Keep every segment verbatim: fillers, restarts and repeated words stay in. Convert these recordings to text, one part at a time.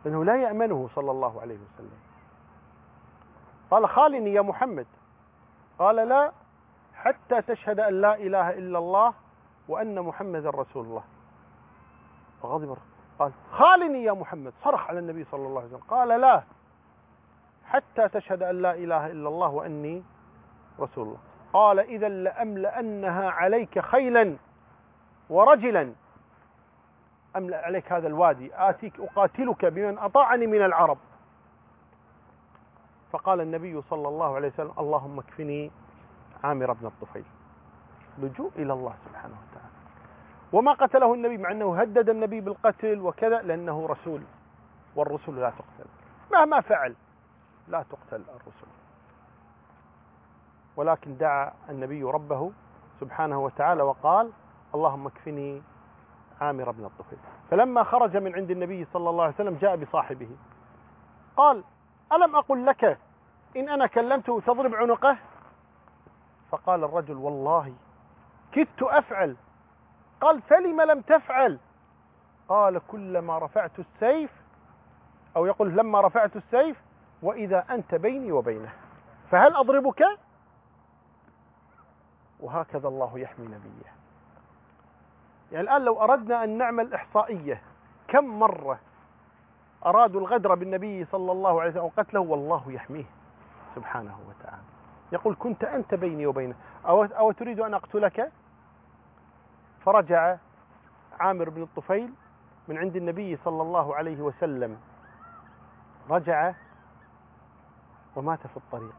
فإنه لا يأمنه صلى الله عليه وسلم. قال خالني يا محمد. قال لا حتى تشهد أن لا إله إلا الله وأن محمدا رسول الله. فغضب قال خالني يا محمد، صرخ على النبي صلى الله عليه وسلم. قال لا حتى تشهد أن لا إله إلا الله وأني رسول الله. قال إذا لأملأنها عليك خيلا ورجلا، أملأ عليك هذا الوادي، آتيك أقاتلك بمن أطاعني من العرب. فقال النبي صلى الله عليه وسلم اللهم اكفني عامر بن الطفيل. لجوء إلى الله سبحانه وتعالى. وما قتله النبي مع أنه هدد النبي بالقتل وكذا، لأنه رسول، والرسل لا تقتل مهما فعل، لا تقتل الرسل. ولكن دعا النبي ربه سبحانه وتعالى وقال اللهم اكفني عامر بن الطفيل. فلما خرج من عند النبي صلى الله عليه وسلم جاء بصاحبه قال ألم أقل لك إن أنا كلمته تضرب عنقه؟ فقال الرجل والله كدت أفعل. قال فلم لم تفعل؟ قال كلما رفعت السيف، أو يقول لما رفعت السيف وإذا أنت بيني وبينه، فهل أضربك؟ وهكذا الله يحمي نبيه. يعني الآن لو أردنا أن نعمل إحصائية كم مرة أرادوا الغدر بالنبي صلى الله عليه وسلم وقتله، والله يحميه سبحانه وتعالى. يقول كنت أنت بيني وبينه، أو, أو تريد أن أقتلك؟ فرجع عامر بن الطفيل من عند النبي صلى الله عليه وسلم، رجع ومات في الطريق.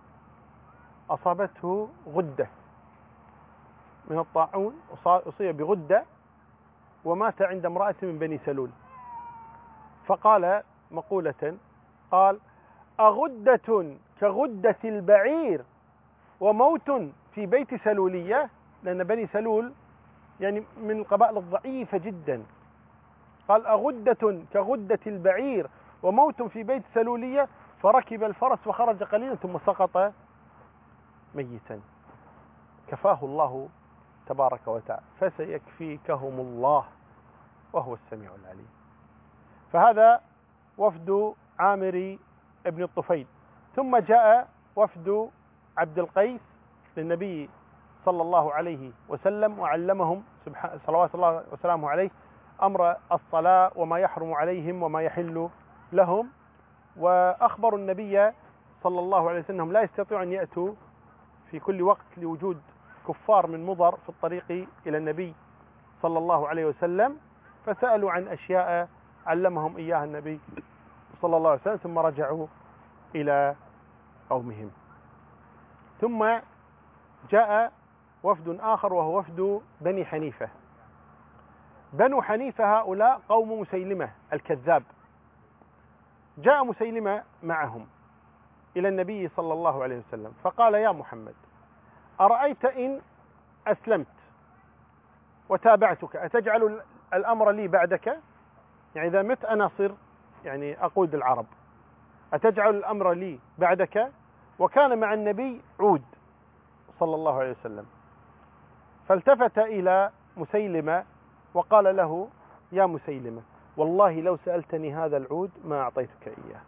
أصابته غدة من الطاعون، أصيب بغدة ومات عند امرأة من بني سلول. فقال مقولة، قال أغدة كغدة البعير وموت في بيت سلولية، لأن بني سلول يعني من القبائل الضعيفة جدا. قال أغدة كغدة البعير وموت في بيت سلولية، فركب الفرس وخرج قليلا ثم سقط ميتا. كفاه الله تبارك وتعالى، فسيكفيكهم الله وهو السميع العليم. فهذا وفد عامر بن الطفيل. ثم جاء وفد عبد القيس للنبي صلى الله عليه وسلم وعلمهم صلوات الله وسلامه عليه أمر الصلاة وما يحرم عليهم وما يحل لهم، وأخبروا النبي صلى الله عليه وسلم أنهم لا يستطيعون أن يأتوا في كل وقت لوجود كفار من مضر في الطريق إلى النبي صلى الله عليه وسلم، فسألوا عن أشياء علمهم إياها النبي صلى الله عليه وسلم، ثم رجعوا إلى قومهم. ثم جاء وفد آخر وهو وفد بني حنيفة. بنو حنيفة هؤلاء قوم مسيلمة الكذاب. جاء مسيلمة معهم إلى النبي صلى الله عليه وسلم فقال يا محمد أرأيت إن أسلمت وتابعتك أتجعل الأمر لي بعدك؟ يعني إذا مت أنا صر يعني أقود العرب، أتجعل الأمر لي بعدك؟ وكان مع النبي عود صلى الله عليه وسلم، فالتفت إلى مسيلمة وقال له يا مسيلمة والله لو سألتني هذا العود ما أعطيتك إياه،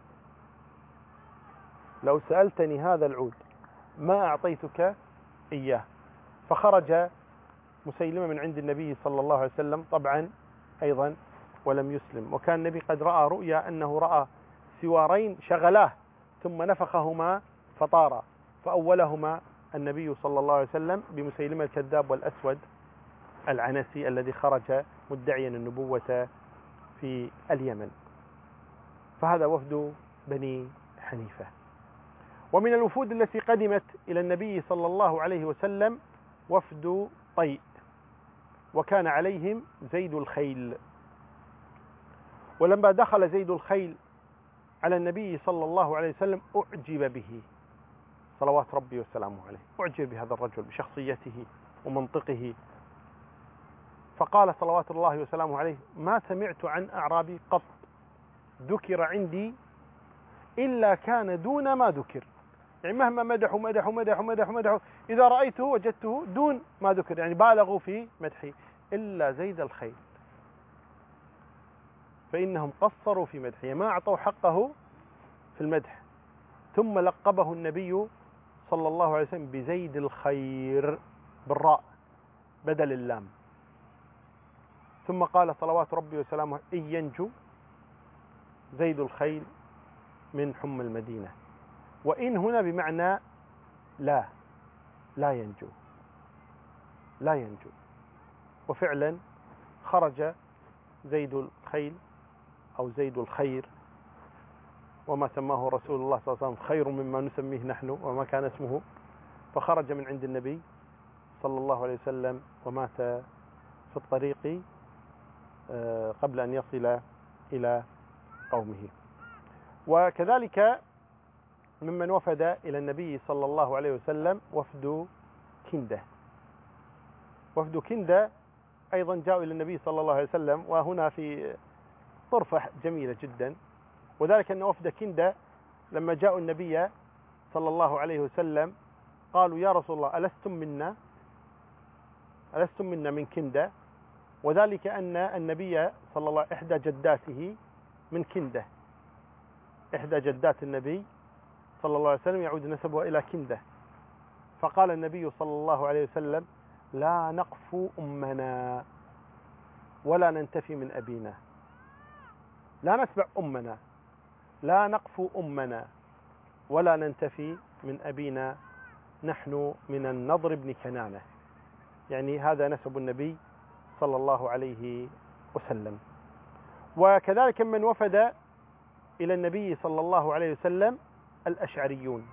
لو سألتني هذا العود ما أعطيتك إياه. فخرج مسيلمة من عند النبي صلى الله عليه وسلم طبعا أيضا ولم يسلم. وكان النبي قد رأى رؤيا أنه رأى سوارين شغلاه ثم نفخهما فطارا، فأولهما النبي صلى الله عليه وسلم بمسيلمة الكذاب والأسود العنسي الذي خرج مدعيا النبوة في اليمن. فهذا وفد بني حنيفة. ومن الوفود التي قدمت إلى النبي صلى الله عليه وسلم وفد طيء، وكان عليهم زيد الخيل. ولما دخل زيد الخيل على النبي صلى الله عليه وسلم أعجب به صلوات ربي وسلامه عليه، أعجب بهذا الرجل بشخصيته ومنطقه، فقال صلوات الله وسلامه عليه ما سمعت عن أعرابي قط ذكر عندي إلا كان دون ما ذكر. يعني مهما مدحوا مدحوا مدحوا مدحوا مدحوا إذا رأيته وجدته دون ما ذكر، يعني بالغوا في مدحه إلا زيد الخيل. فإنهم قصروا في مدحه، ما أعطوا حقه في المدح. ثم لقبه النبي صلى الله عليه وسلم بزيد الخير بالراء بدل اللام. ثم قال صلوات ربي وسلامه: إن ينجو زيد الخيل من حمى المدينة. وإن هنا بمعنى لا لا ينجو لا ينجو. وفعلا خرج زيد الخيل أو زيد الخير، وما سماه رسول الله صلى الله عليه وسلم خير مما نسميه نحن وما كان اسمه، فخرج من عند النبي صلى الله عليه وسلم ومات في الطريق قبل أن يصل إلى قومه. وكذلك ممن وفد إلى النبي صلى الله عليه وسلم وفد كندة. وفد كندة أيضا جاءوا إلى النبي صلى الله عليه وسلم، وهنا في طرفة جميلة جدا، وذلك أن وفد كندة لما جاءوا النبي صلى الله عليه وسلم قالوا: يا رسول الله، ألستم منا ألستم منا من كندة؟ وذلك أن النبي صلى الله عليه وسلم إحدى جداته من كندة، إحدى جدات النبي صلى الله عليه وسلم يعود نسبها إلى كندة. فقال النبي صلى الله عليه وسلم: لا نقفو أمنا ولا ننتفي من أبينا. لا نتبع أمنا، لا نقفو أمنا ولا ننتفي من أبينا، نحن من النضر بن كنانة. يعني هذا نسب النبي صلى الله عليه وسلم. وكذلك من وفد إلى النبي صلى الله عليه وسلم الأشعريون.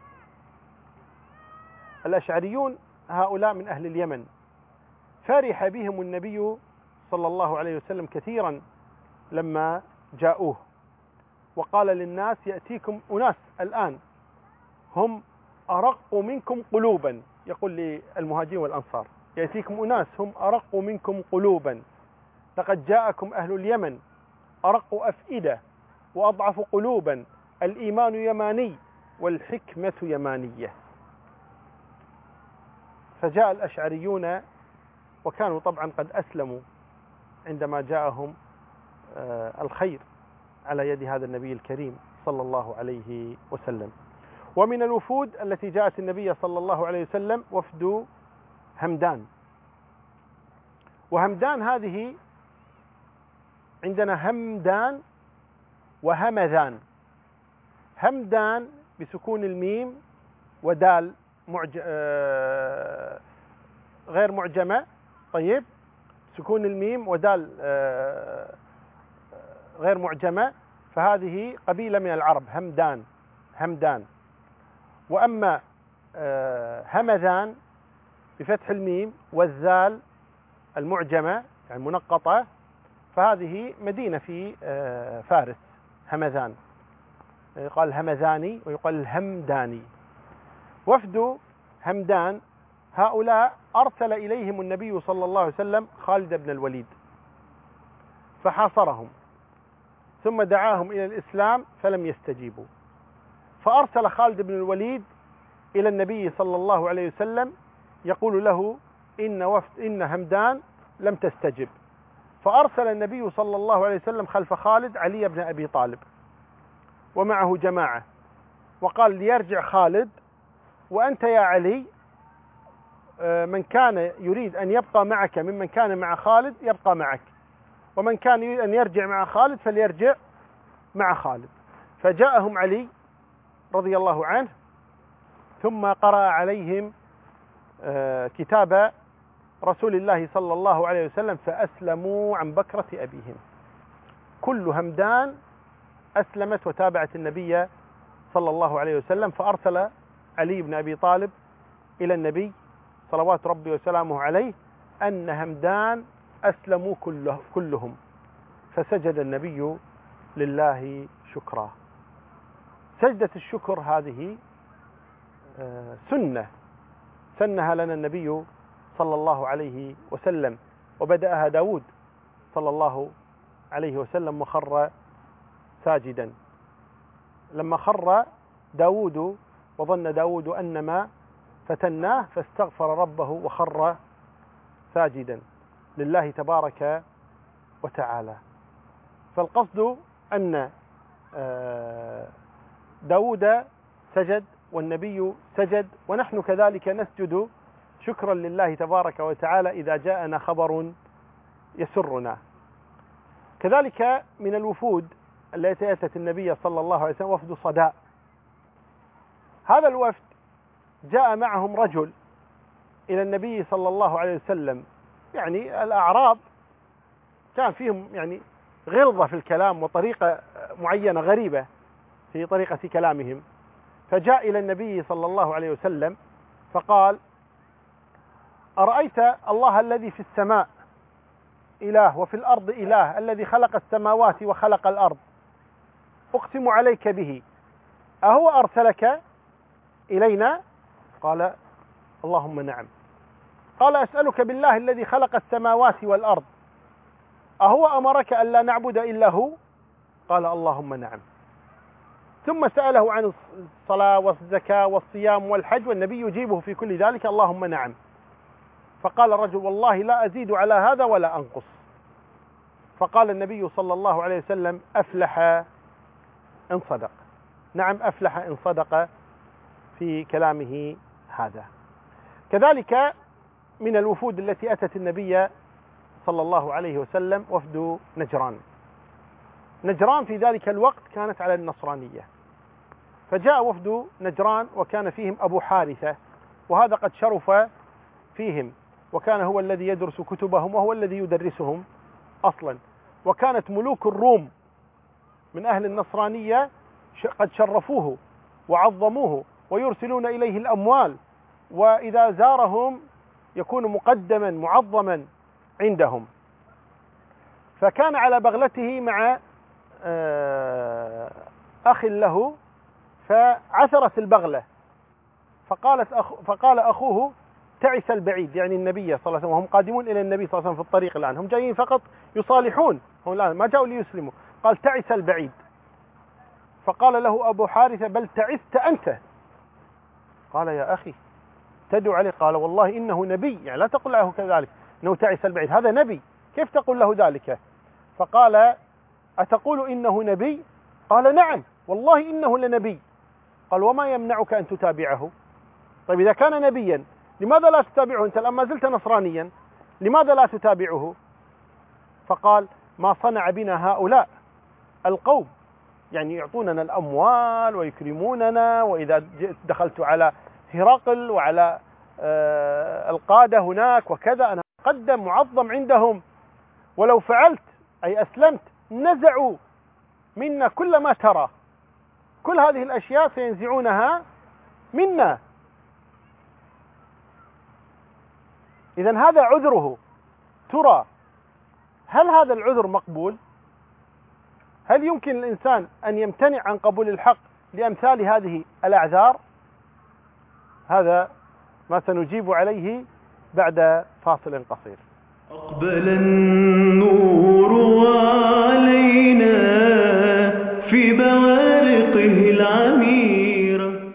الأشعريون هؤلاء من أهل اليمن، فرح بهم النبي صلى الله عليه وسلم كثيرا لما جاءوه، وقال للناس: يأتيكم أناس الآن هم أرق منكم قلوبا، يقول للمهاجرين والأنصار: يأتيكم أناس هم أرق منكم قلوبا، لقد جاءكم أهل اليمن أرق أفئدة وأضعف قلوبا، الإيمان يماني والحكمة يمانية. فجاء الأشعريون، وكانوا طبعا قد أسلموا عندما جاءهم الخير على يد هذا النبي الكريم صلى الله عليه وسلم. ومن الوفود التي جاءت النبي صلى الله عليه وسلم وفد همدان. وهمدان هذه عندنا همدان وهمذان. همدان بسكون الميم ودال معج... آه... غير معجمة، طيب، سكون الميم ودال آه... غير معجمة، فهذه قبيلة من العرب، همدان همدان. وأما آه... همذان بفتح الميم والذال المعجمة يعني منقطة، فهذه مدينة في آه... فارس، همذان، يقال همذاني ويقال الهمداني. وفد همدان هؤلاء أرسل إليهم النبي صلى الله عليه وسلم خالد بن الوليد فحاصرهم، ثم دعاهم إلى الإسلام فلم يستجيبوا، فأرسل خالد بن الوليد إلى النبي صلى الله عليه وسلم يقول له: إن وفد إن همدان لم تستجب. فأرسل النبي صلى الله عليه وسلم خلف خالد علي بن أبي طالب ومعه جماعة، وقال: ليرجع خالد، وأنت يا علي من كان يريد أن يبقى معك ممن كان مع خالد يبقى معك، ومن كان يريد أن يرجع مع خالد فليرجع مع خالد. فجاءهم علي رضي الله عنه، ثم قرأ عليهم كتاب رسول الله صلى الله عليه وسلم فأسلموا عن بكرة أبيهم. كل همدان أسلمت وتابعت النبي صلى الله عليه وسلم. فأرسل علي بن أبي طالب إلى النبي صلوات ربي وسلامه عليه أن همدان أسلموا كله كلهم، فسجد النبي لله شكرا. سجدة الشكر هذه سنة سنها لنا النبي صلى الله عليه وسلم، وبدأها داود صلى الله عليه وسلم وخر ساجدا. لما خر داود وظن داود أنما فتناه فاستغفر ربه وخر ساجدا لله تبارك وتعالى. فالقصد أن داود سجد والنبي سجد، ونحن كذلك نسجد شكرا لله تبارك وتعالى إذا جاءنا خبر يسرنا. كذلك من الوفود التي أتت النبي صلى الله عليه وسلم وفد صداء. هذا الوفد جاء معهم رجل إلى النبي صلى الله عليه وسلم، يعني الأعراب كان فيهم يعني غلظة في الكلام وطريقة معينة غريبة في طريقة كلامهم، فجاء إلى النبي صلى الله عليه وسلم فقال: أرأيت الله الذي في السماء إله وفي الأرض إله، الذي خلق السماوات وخلق الأرض، أقسم عليك به، أهو أرسلك إلينا؟ قال: اللهم نعم. قال: أسألك بالله الذي خلق السماوات والأرض، أهو أمرك ألا نعبد إلا هو؟ قال: اللهم نعم. ثم سأله عن الصلاة والزكاة والصيام والحج، والنبي يجيبه في كل ذلك اللهم نعم. فقال الرجل: والله لا أزيد على هذا ولا أنقص. فقال النبي صلى الله عليه وسلم: أفلح إن صدق. نعم، أفلح إن صدق في كلامه هذا. كذلك من الوفود التي أتت النبي صلى الله عليه وسلم وفد نجران. نجران في ذلك الوقت كانت على النصرانية، فجاء وفد نجران وكان فيهم أبو حارثة، وهذا قد شرف فيهم، وكان هو الذي يدرس كتبهم وهو الذي يدرسهم أصلا. وكانت ملوك الروم من أهل النصرانية قد شرفوه وعظموه ويرسلون إليه الأموال، وإذا زارهم يكون مقدما معظما عندهم. فكان على بغلته مع أخ له، فعثرت البغلة، فقالت أخ فقال أخوه: تعس البعيد، يعني النبي صلى الله عليه وسلم، وهم قادمون إلى النبي صلى الله عليه وسلم في الطريق الآن، هم جايين فقط يصالحون، هم الآن ما جاءوا ليسلموا. قال: تعس البعيد. فقال له أبو حارثة: بل تعست أنت. قال: يا أخي تدعو عليه. قال: والله إنه نبي، يعني لا تقل له كذلك إنه تعس البعيد، هذا نبي، كيف تقول له ذلك؟ فقال: أتقول إنه نبي؟ قال: نعم والله إنه لنبي. قال: وما يمنعك أن تتابعه؟ طيب إذا كان نبيا لماذا لا تتابعه؟ أنت لما زلت نصرانيا لماذا لا تتابعه؟ فقال: ما صنع بنا هؤلاء القوم، يعني يعطوننا الأموال ويكرموننا، وإذا دخلت على هرقل وعلى آه القادة هناك وكذا أنا مقدم معظم عندهم، ولو فعلت أي أسلمت نزعوا منا كل ما ترى، كل هذه الأشياء سينزعونها منا. إذن هذا عذره. ترى هل هذا العذر مقبول؟ هل يمكن الإنسان أن يمتنع عن قبول الحق لأمثال هذه الأعذار؟ هذا ما سنجيب عليه بعد فاصل قصير. أقبل النور علينا في بوارقه العميرة.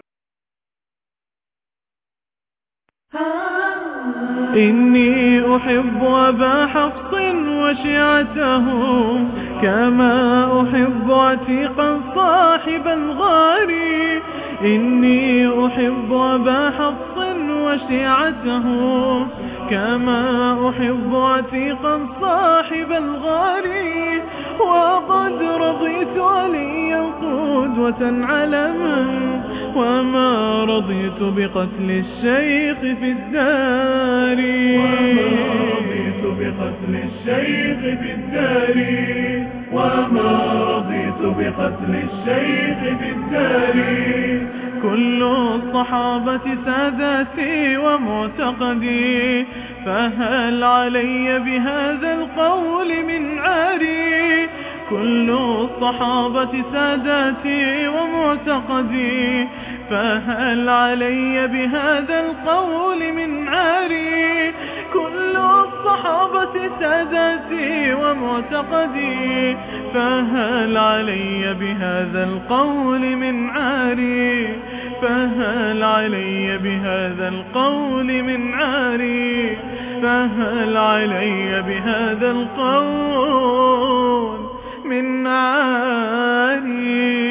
إني أحب أبا حفص وشيعته كما أحب عتيقا صاحب الغار. إني أحب أبا حفص وشيعته كما أحب عتيقا صاحب الغار. وقد رضيت عليا قدوة علما وما رضيت بقتل الشيخ في الدار. وما رضيت بقتل الشيخ في الدار. وما رضيت بقتل الشيخ في الدار. كل الصحابة ساداتي ومعتقدي، فهل علي بهذا القول من عاري؟ كل الصحابة ساداتي ومعتقدي، فهل علي بهذا القول من عاري؟ كل الصحابة ساداتي ومعتقدي، فهل علي بهذا القول من عاري؟ فهل علي بهذا القول من عاري؟ فهل علي بهذا القول من عاني.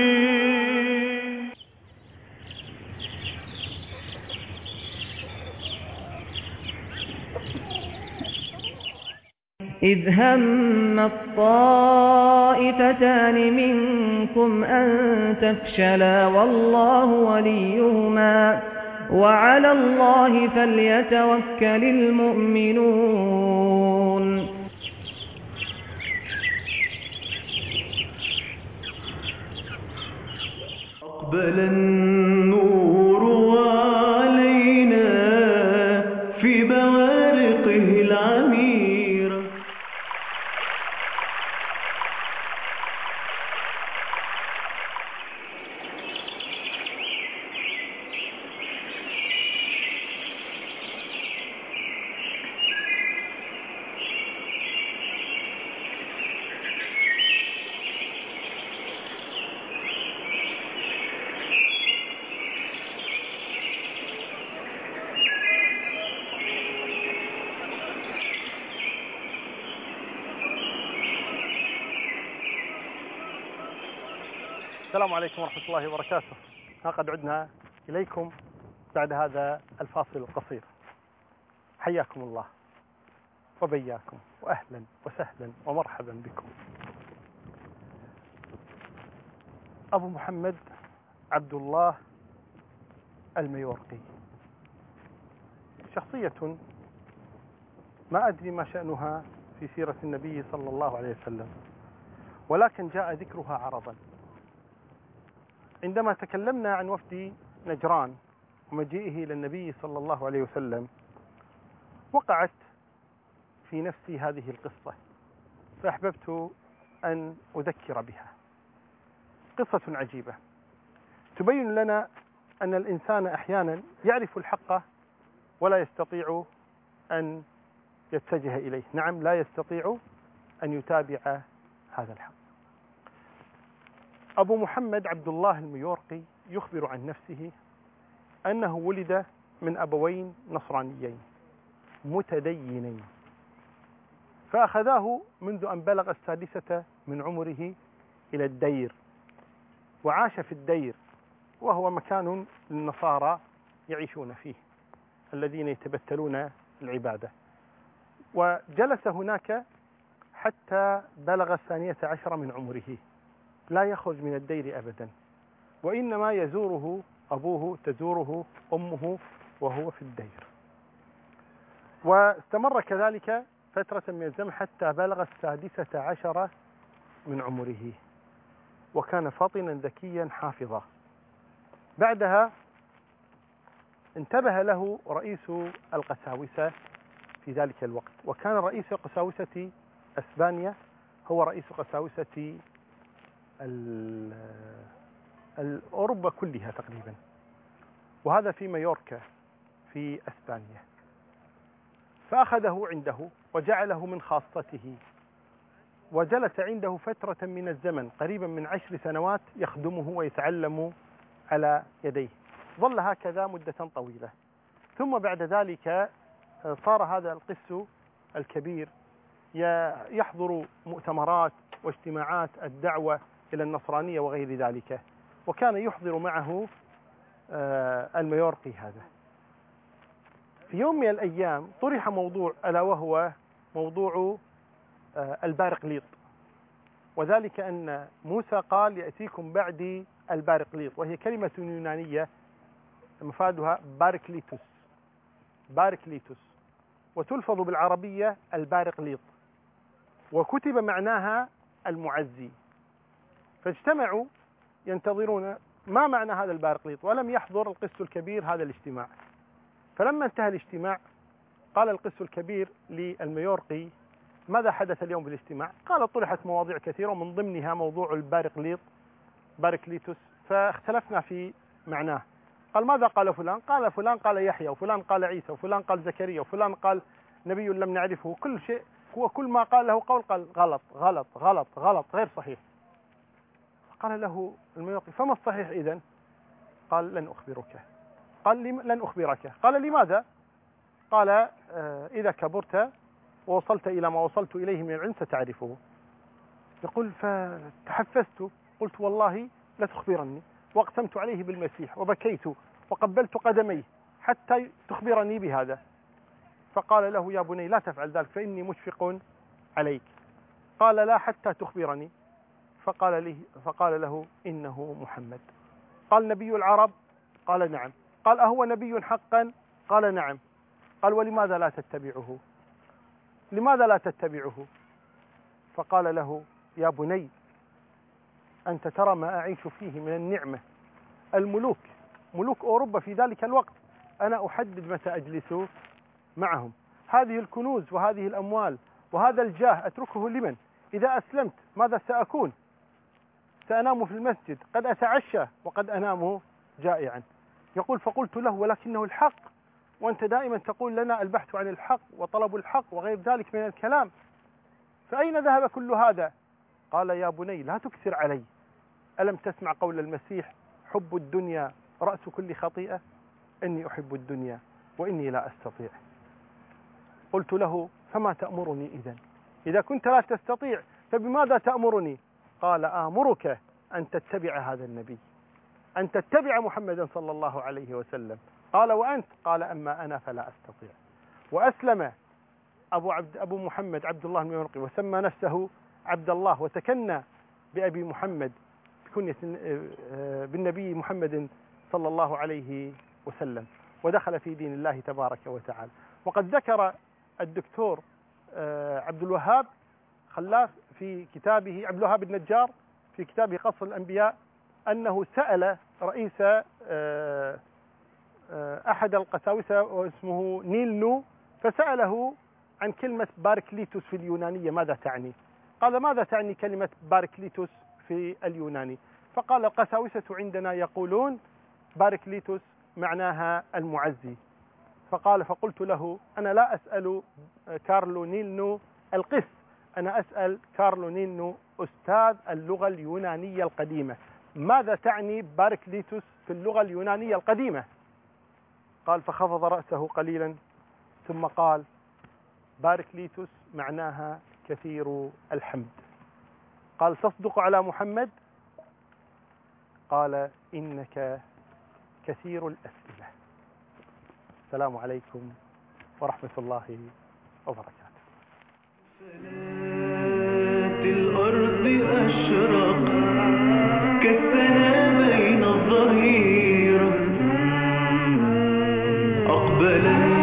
إذ هم الطائفتان منكم أن تفشلا والله وليهما وعلى الله فليتوكل المؤمنون. أقبل النور علينا في بوارقه العميرة. السلام عليكم ورحمة الله وبركاته. ها قد عدنا إليكم بعد هذا الفاصل القصير. حياكم الله وبياكم وأهلا وسهلا ومرحبا بكم. أبو محمد عبد الله الميورقي شخصية ما أدري ما شأنها في سيرة النبي صلى الله عليه وسلم، ولكن جاء ذكرها عرضا. عندما تكلمنا عن وفد نجران ومجيئه إلى النبي صلى الله عليه وسلم، وقعت في نفسي هذه القصة، فأحببت أن أذكر بها. قصة عجيبة تبين لنا أن الإنسان أحيانا يعرف الحق ولا يستطيع أن يتجه إليه. نعم، لا يستطيع أن يتابع هذا الحق. أبو محمد عبد الله الميورقي يخبر عن نفسه أنه ولد من أبوين نصرانيين متدينين، فأخذاه منذ أن بلغ السادسة من عمره إلى الدير، وعاش في الدير، وهو مكان للنصارى يعيشون فيه الذين يتبتلون العبادة. وجلس هناك حتى بلغ الثانية عشر من عمره، لا يخرج من الدير أبدا، وإنما يزوره أبوه، تزوره أمه وهو في الدير. واستمر كذلك فترة من الزمن حتى بلغ السادسة عشر من عمره، وكان فطنا ذكيا حافظا. بعدها انتبه له رئيس القساوسة في ذلك الوقت، وكان رئيس قساوسة أسبانيا هو رئيس قساوسة أوروبا كلها تقريبا، وهذا في مايوركا في أسبانيا. فأخذه عنده وجعله من خاصته، وجلس عنده فترة من الزمن قريبا من عشر سنوات يخدمه ويتعلم على يديه. ظل هكذا مدة طويلة، ثم بعد ذلك صار هذا القس الكبير يحضر مؤتمرات واجتماعات الدعوة إلى النصرانية وغير ذلك، وكان يحضر معه الميورقي هذا. في يوم من الأيام طرح موضوع، ألا وهو موضوع البارقليط، وذلك أن موسى قال يأتيكم بعدي البارقليط، وهي كلمة يونانية مفادها باركليتوس باركليتوس وتلفظ بالعربية البارقليط، وكتب معناها المعزي. فاجتمعوا ينتظرون ما معنى هذا البارقليط، ولم يحضر القس الكبير هذا الاجتماع. فلما انتهى الاجتماع قال القس الكبير للميورقي: ماذا حدث اليوم في الاجتماع؟ قال: طرحت مواضيع كثيرة ومن ضمنها موضوع البارقليط باركليتوس، فاختلفنا في معناه. قال: ماذا قال فلان؟ قال فلان قال يحيى، وفلان قال عيسى، وفلان قال زكريا، وفلان قال نبي لم نعرفه. كل شيء هو كل ما قال له قول قال غلط غلط غلط غلط غير صحيح. قال له الميورقي: فما الصحيح إذن؟ قال: لن أخبرك. قال: لن أخبرك. قال: لماذا؟ قال: آه إذا كبرت ووصلت إلى ما وصلت إليه من العلم ستعرفه. يقول فتحفزت، قلت والله لا تخبرني، واقسمت عليه بالمسيح وبكيت وقبلت قدميه حتى تخبرني بهذا. فقال له: يا بني لا تفعل ذلك فإني مشفق عليك. قال: لا حتى تخبرني. فقال, له فقال له: إنه محمد. قال: نبي العرب؟ قال: نعم. قال: أهو نبي حقا؟ قال: نعم. قال: ولماذا لا تتبعه؟ لماذا لا تتبعه؟ فقال له: يا بني أنت ترى ما أعيش فيه من النعمة، الملوك ملوك أوروبا في ذلك الوقت أنا أحدد متى أجلس معهم. هذه الكنوز وهذه الأموال وهذا الجاه أتركه لمن؟ إذا أسلمت ماذا سأكون؟ سأنام في المسجد، قد أتعشى وقد أنام جائعا. يقول: فقلت له: ولكنه الحق، وأنت دائما تقول لنا البحث عن الحق وطلب الحق وغير ذلك من الكلام، فأين ذهب كل هذا؟ قال: يا بني لا تكثر علي، ألم تسمع قول المسيح: حب الدنيا رأس كل خطيئة؟ إني أحب الدنيا وإني لا أستطيع. قلت له: فما تأمرني إذن؟ إذا كنت لا تستطيع فبماذا تأمرني؟ قال: آمرك أن تتبع هذا النبي، أن تتبع محمدا صلى الله عليه وسلم. قال: وأنت؟ قال: أما أنا فلا أستطيع. وأسلم أبو, عبد أبو محمد عبد الله الميمرقي وسمى نفسه عبد الله، وتكنى بأبي محمد كنية بالنبي محمد صلى الله عليه وسلم، ودخل في دين الله تبارك وتعالى. وقد ذكر الدكتور عبد الوهاب خلاف في كتابه، عبد الوهاب النجار في كتابه قصر الأنبياء، أنه سأل رئيس أحد القساوسة واسمه نيل، فسأله عن كلمة باركليتوس في اليونانية ماذا تعني؟ قال: ماذا تعني كلمة باركليتوس في اليوناني؟ فقال: القساوسة عندنا يقولون باركليتوس معناها المعزي. فقال: فقلت له: أنا لا أسأل كارلو نيلنو القس، أنا أسأل كارلو نيلنو أستاذ اللغة اليونانية القديمة، ماذا تعني باركليتوس في اللغة اليونانية القديمة؟ قال: فخفض رأسه قليلا ثم قال: باركليتوس معناها كثير الحمد. قال: تصدق على محمد؟ قال: إنك كثير الأسئلة. السلام عليكم ورحمة الله وبركاته. الأرض أشرق كالسنا بين الظهيرة، أقبل